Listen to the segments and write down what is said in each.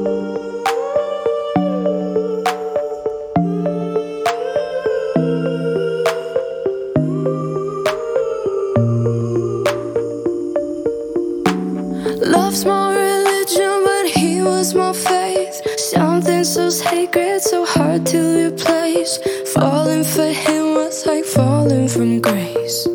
Love's my religion, but he was my faith. Something so sacred, so hard to replace. Falling for him was like falling from grace.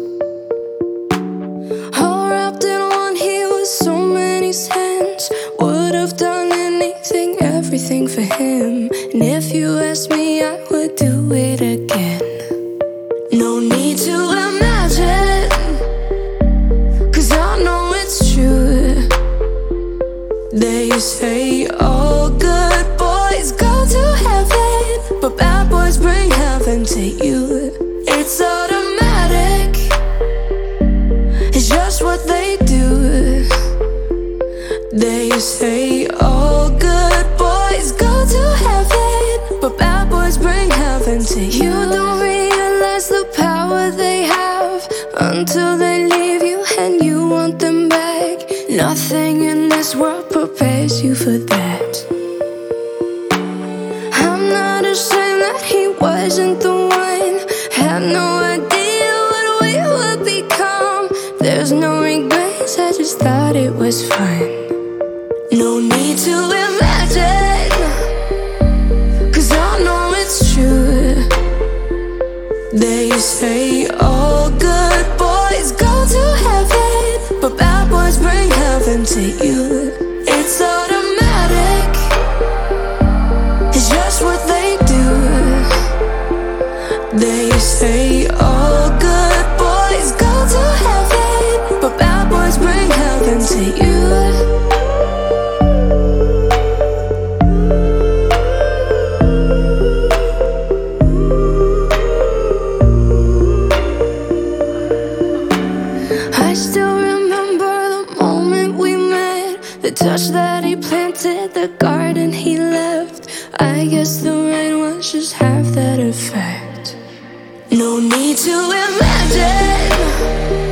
All wrapped in one, he was so many sins. Would have done anything, everything for him. And if you asked me, I would do it again. No need to imagine, 'cause I know it's true. They say all good boys go to heaven, but bad boys bring heaven to you. It's automatic, it's just what they do. They say all good boys go to heaven, but bad boys bring heaven to you. You don't realize the power they have until they leave you and you want them back. Nothing in this world prepares you for that. I'm not ashamed that he wasn't the one. Had no idea what we would become. There's no regrets, I just thought it was fun. No need to imagine, 'cause I know it's true. They say all good boys go to heaven, but bad boys bring heaven to you. It's automatic, it's just what they do. They say all good boys go to heaven, but bad boys bring heaven to you. I still remember the moment we met, the touch that he planted, the garden he left. I guess the rain was just half that effect. No need to imagine,